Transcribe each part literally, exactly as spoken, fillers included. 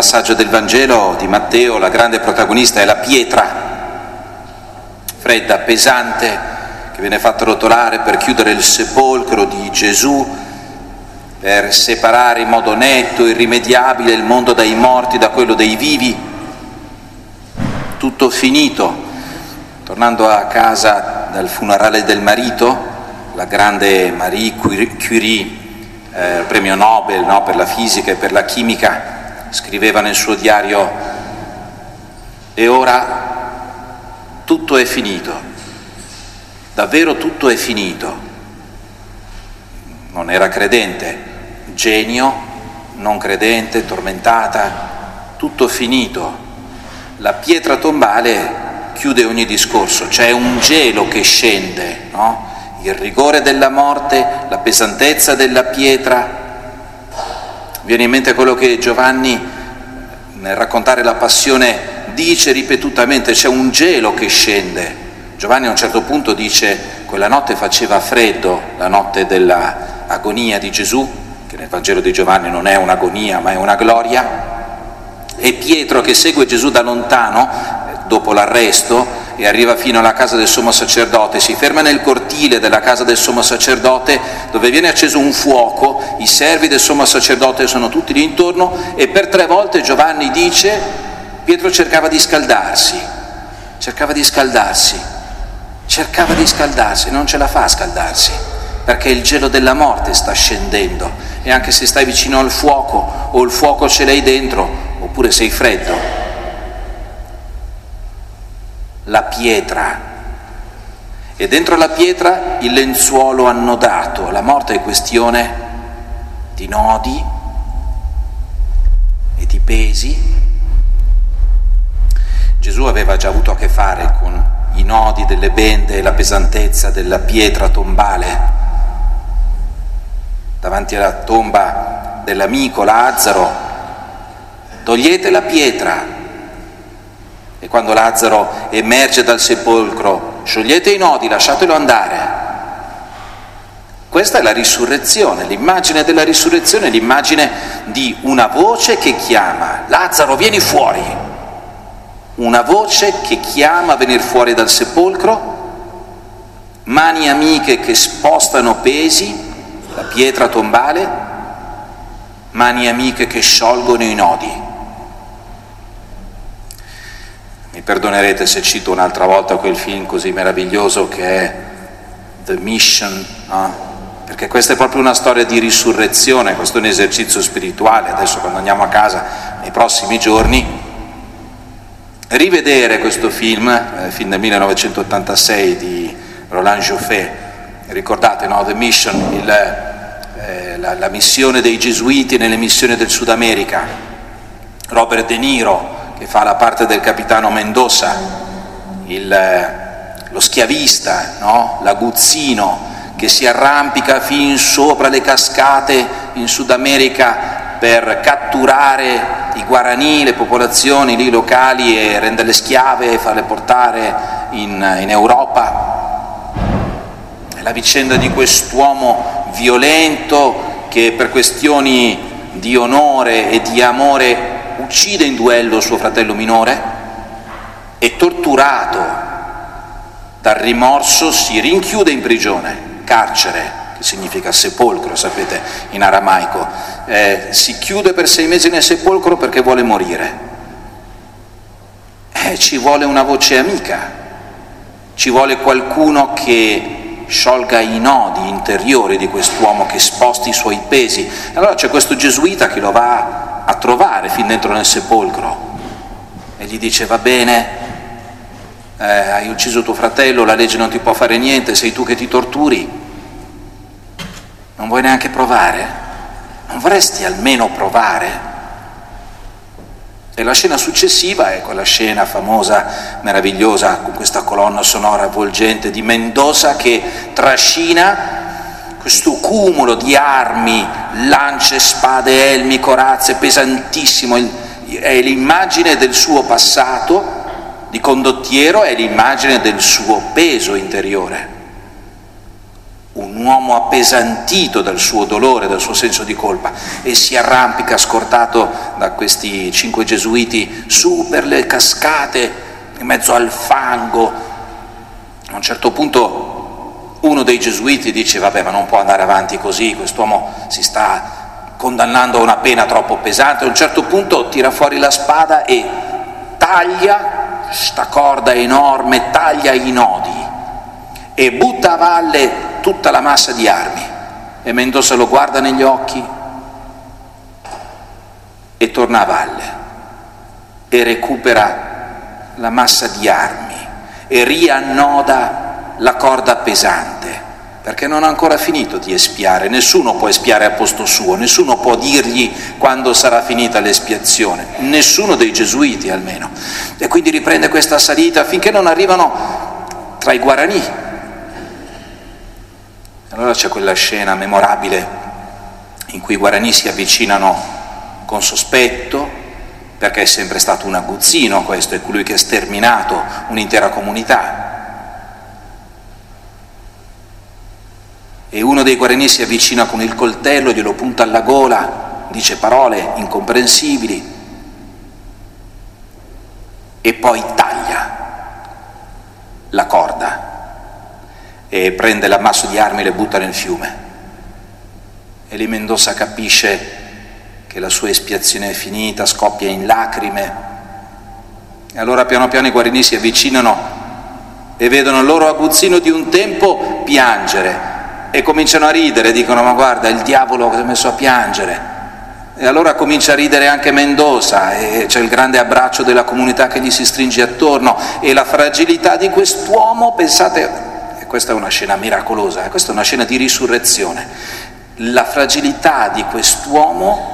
passaggio del Vangelo di Matteo la grande protagonista è la pietra, fredda, pesante, che viene fatta rotolare per chiudere il sepolcro di Gesù, per separare in modo netto, irrimediabile il mondo dai morti da quello dei vivi. Tutto finito. Tornando a casa dal funerale del marito, la grande Marie Curie, eh, premio Nobel, no, per la fisica e per la chimica, scriveva nel suo diario: e ora tutto è finito, davvero tutto è finito. Non era credente, genio, non credente, tormentata, tutto finito. La pietra tombale chiude ogni discorso, c'è un gelo che scende, no? Il rigore della morte, la pesantezza della pietra. Viene in mente quello che Giovanni, nel raccontare la passione, dice ripetutamente: c'è un gelo che scende. Giovanni a un certo punto dice: quella notte faceva freddo, la notte dell'agonia di Gesù, che nel Vangelo di Giovanni non è un'agonia ma è una gloria, e Pietro, che segue Gesù da lontano dopo l'arresto e arriva fino alla casa del sommo sacerdote, si ferma nel cortile della casa del sommo sacerdote, dove viene acceso un fuoco, i servi del sommo sacerdote sono tutti lì intorno, e per tre volte Giovanni dice: Pietro cercava di scaldarsi, cercava di scaldarsi, cercava di scaldarsi, non ce la fa a scaldarsi, perché il gelo della morte sta scendendo, e anche se stai vicino al fuoco o il fuoco ce l'hai dentro, oppure sei freddo, la pietra, e dentro la pietra il lenzuolo annodato. La morte è questione di nodi e di pesi. Gesù aveva già avuto a che fare con i nodi delle bende e la pesantezza della pietra tombale. Davanti alla tomba dell'amico Lazzaro: togliete la pietra. E quando Lazzaro emerge dal sepolcro: sciogliete i nodi, lasciatelo andare. Questa è la risurrezione, l'immagine della risurrezione, l'immagine di una voce che chiama: Lazzaro, vieni fuori. Una voce che chiama a venire fuori dal sepolcro, mani amiche che spostano pesi, la pietra tombale, mani amiche che sciolgono i nodi. Mi perdonerete se cito un'altra volta quel film così meraviglioso che è The Mission, no? Perché questa è proprio una storia di risurrezione, questo è un esercizio spirituale. Adesso, quando andiamo a casa nei prossimi giorni, rivedere questo film, eh, film del millenovecentottantasei di Roland Joffé. Ricordate, no? The Mission, il, eh, la, la missione dei Gesuiti nelle missioni del Sud America. Robert De Niro, che fa la parte del capitano Mendoza, il, lo schiavista, no? L'aguzzino, che si arrampica fin sopra le cascate in Sud America per catturare i Guarani, le popolazioni lì locali, e renderle schiave e farle portare in, in Europa. È la vicenda di quest'uomo violento che per questioni di onore e di amore uccide in duello suo fratello minore, e torturato dal rimorso si rinchiude in prigione, carcere, che significa sepolcro, sapete, in aramaico. Eh, si chiude per sei mesi nel sepolcro perché vuole morire. Eh, ci vuole una voce amica, ci vuole qualcuno che sciolga i nodi interiori di quest'uomo, che sposti i suoi pesi. Allora c'è questo gesuita che lo va a trovare fin dentro nel sepolcro e gli dice: va bene, eh, hai ucciso tuo fratello, la legge non ti può fare niente, sei tu che ti torturi, non vuoi neanche provare? Non vorresti almeno provare? E la scena successiva è quella scena famosa, meravigliosa, con questa colonna sonora avvolgente di Mendoza che trascina questo cumulo di armi, lance, spade, elmi, corazze, pesantissimo. È l'immagine del suo passato di condottiero, è l'immagine del suo peso interiore. un uomo appesantito dal suo dolore, dal suo senso di colpa, e si arrampica scortato da questi cinque gesuiti su per le cascate, in mezzo al fango. A un certo punto uno dei gesuiti dice: vabbè, ma non può andare avanti così, quest'uomo si sta condannando a una pena troppo pesante. A un certo punto tira fuori la spada e taglia sta corda enorme, taglia i nodi e butta a valle tutta la massa di armi. E Mendoza lo guarda negli occhi e torna a valle e recupera la massa di armi e riannoda la corda pesante, perché non ha ancora finito di espiare. Nessuno può espiare a posto suo, nessuno può dirgli quando sarà finita l'espiazione, nessuno dei gesuiti almeno. E quindi riprende questa salita finché non arrivano tra i Guarani. Allora c'è quella scena memorabile in cui i Guarani si avvicinano con sospetto, perché è sempre stato un aguzzino questo, è colui che ha sterminato un'intera comunità. E uno dei Guarani si avvicina con il coltello, glielo punta alla gola, dice parole incomprensibili e poi taglia la corda e prende l'ammasso di armi e le butta nel fiume. E lì Mendoza capisce che la sua espiazione è finita, scoppia in lacrime. E allora piano piano i Guarani si avvicinano e vedono il loro aguzzino di un tempo piangere e cominciano a ridere, dicono: ma guarda, il diavolo si è messo a piangere. E allora comincia a ridere anche Mendoza e c'è il grande abbraccio della comunità che gli si stringe attorno, e la fragilità di quest'uomo, pensate, e questa è una scena miracolosa, questa è una scena di risurrezione, la fragilità di quest'uomo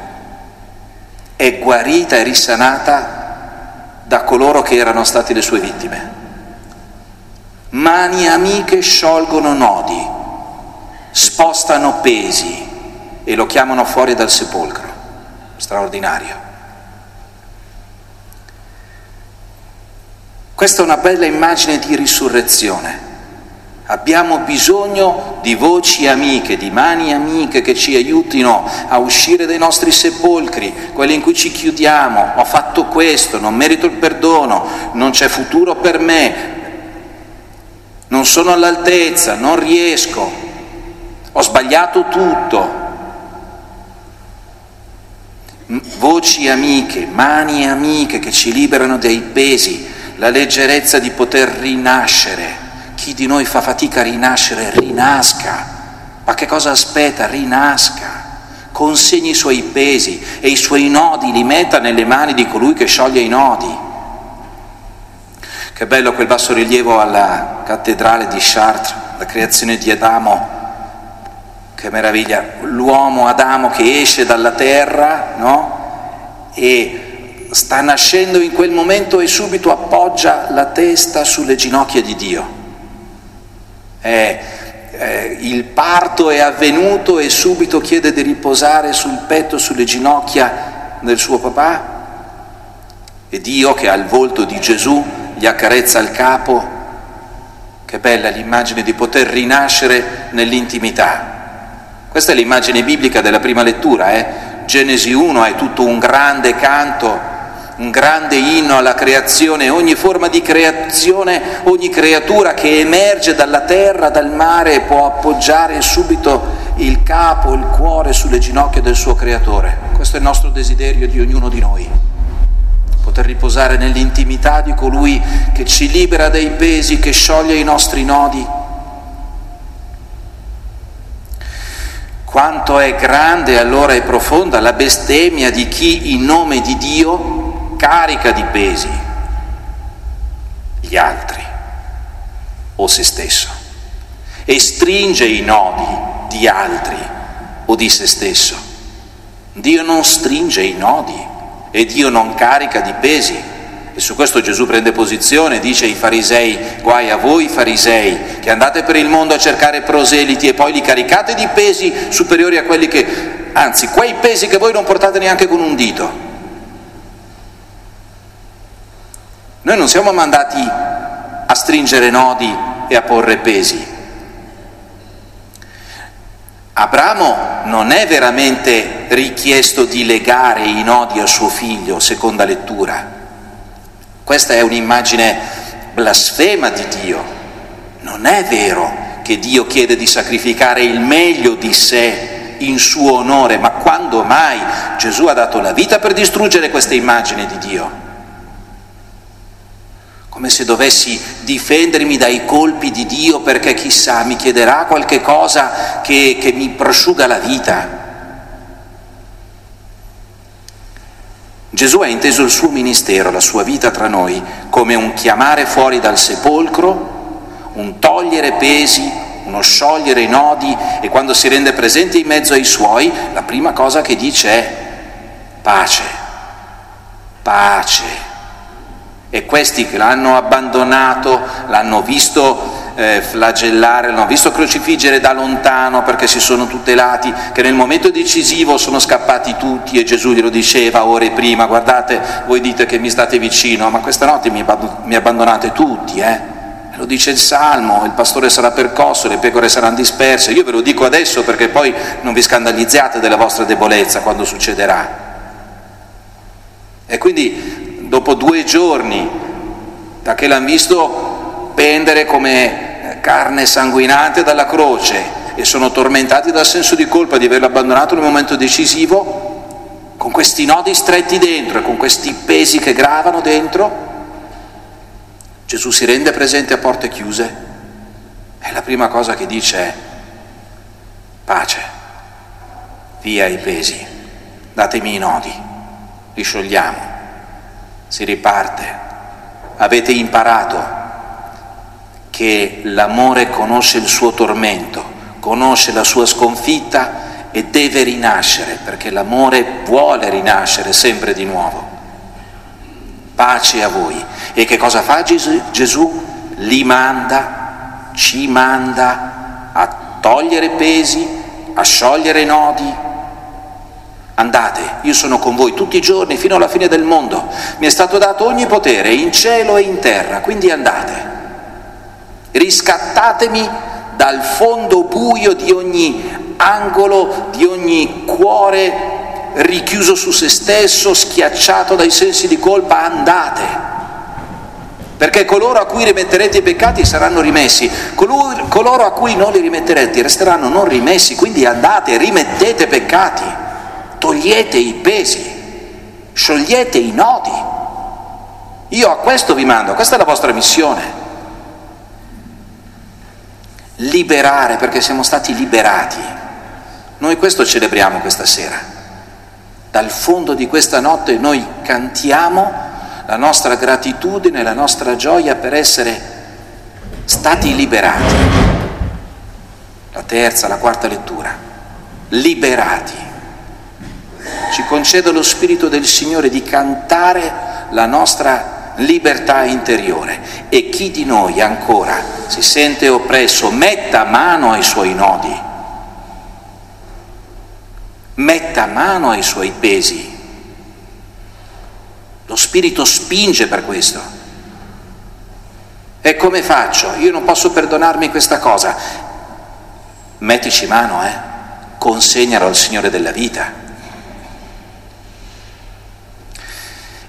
è guarita e risanata da coloro che erano stati le sue vittime. Mani amiche sciolgono nodi, spostano pesi e lo chiamano fuori dal sepolcro. Straordinario. Questa è una bella immagine di risurrezione. Abbiamo bisogno di voci amiche, di mani amiche che ci aiutino a uscire dai nostri sepolcri, quelli in cui ci chiudiamo: ho fatto questo, non merito il perdono, non c'è futuro per me, non sono all'altezza, non riesco, ho sbagliato tutto. Voci amiche, mani amiche che ci liberano dai pesi, la leggerezza di poter rinascere. Chi di noi fa fatica a rinascere, rinasca. Ma che cosa aspetta? Rinasca. Consegni i suoi pesi e i suoi nodi li metta nelle mani di colui che scioglie i nodi. Che bello quel bassorilievo alla cattedrale di Chartres, la creazione di Adamo. Che meraviglia, l'uomo Adamo che esce dalla terra, no? E sta nascendo in quel momento e subito appoggia la testa sulle ginocchia di Dio. Eh, eh, il parto è avvenuto e subito chiede di riposare sul petto, sulle ginocchia del suo papà, e Dio, che ha il volto di Gesù, gli accarezza il capo. Che bella l'immagine di poter rinascere nell'intimità. Questa è l'immagine biblica della prima lettura, eh? Genesi uno è tutto un grande canto, un grande inno alla creazione. Ogni forma di creazione, ogni creatura che emerge dalla terra, dal mare, può appoggiare subito il capo, il cuore sulle ginocchia del suo creatore. Questo è il nostro desiderio di ognuno di noi, poter riposare nell'intimità di colui che ci libera dai pesi, che scioglie i nostri nodi. Quanto è grande allora e profonda la bestemmia di chi in nome di Dio carica di pesi gli altri o se stesso e stringe i nodi di altri o di se stesso. Dio non stringe i nodi e Dio non carica di pesi. E su questo Gesù prende posizione, dice ai farisei: guai a voi farisei che andate per il mondo a cercare proseliti e poi li caricate di pesi superiori a quelli che, anzi, quei pesi che voi non portate neanche con un dito. Noi non siamo mandati a stringere nodi e a porre pesi. Abramo non è veramente richiesto di legare i nodi a suo figlio, seconda lettura. Questa è un'immagine blasfema di Dio. Non è vero che Dio chiede di sacrificare il meglio di sé in suo onore, ma quando mai? Gesù ha dato la vita per distruggere questa immagine di Dio. Come se dovessi difendermi dai colpi di Dio perché chissà mi chiederà qualche cosa che, che mi prosciuga la vita. Gesù ha inteso il suo ministero, la sua vita tra noi, come un chiamare fuori dal sepolcro, un togliere pesi, uno sciogliere i nodi, e quando si rende presente in mezzo ai suoi, la prima cosa che dice è pace, pace. E questi che l'hanno abbandonato, l'hanno visto eh, flagellare, l'hanno visto crocifiggere da lontano perché si sono tutelati, che nel momento decisivo sono scappati tutti e Gesù glielo diceva ore prima: guardate, voi dite che mi state vicino, ma questa notte mi, mi abbandonate tutti, eh? Lo dice il Salmo, il pastore sarà percosso, le pecore saranno disperse. Io ve lo dico adesso perché poi non vi scandalizziate della vostra debolezza quando succederà. E quindi dopo due giorni, da che l'hanno visto pendere come carne sanguinante dalla croce e sono tormentati dal senso di colpa di averlo abbandonato nel momento decisivo, con questi nodi stretti dentro e con questi pesi che gravano dentro, Gesù si rende presente a porte chiuse e la prima cosa che dice è: pace, via i pesi, datemi i nodi, li sciogliamo. Si riparte. Avete imparato che l'amore conosce il suo tormento, conosce la sua sconfitta e deve rinascere, perché l'amore vuole rinascere sempre di nuovo. Pace a voi. E che cosa fa Gesù? Gesù li manda, ci manda a togliere pesi, a sciogliere nodi. Andate, io sono con voi tutti i giorni fino alla fine del mondo. Mi è stato dato ogni potere in cielo e in terra, quindi andate. Riscattatemi dal fondo buio di ogni angolo, di ogni cuore richiuso su se stesso, schiacciato dai sensi di colpa. Andate, perché coloro a cui rimetterete i peccati saranno rimessi, coloro, coloro a cui non li rimetterete resteranno non rimessi. Quindi andate, rimettete peccati. Togliete i pesi, sciogliete i nodi. Io a questo vi mando, questa è la vostra missione. Liberare, perché siamo stati liberati. Noi questo celebriamo questa sera. Dal fondo di questa notte noi cantiamo la nostra gratitudine, la nostra gioia per essere stati liberati. La terza, la quarta lettura. Liberati. Ci concede lo Spirito del Signore di cantare la nostra libertà interiore. E chi di noi ancora si sente oppresso, metta mano ai suoi nodi, metta mano ai suoi pesi. Lo Spirito spinge per questo. E come faccio? Io non posso perdonarmi questa cosa. Mettici mano, eh? Consegnalo al Signore della vita.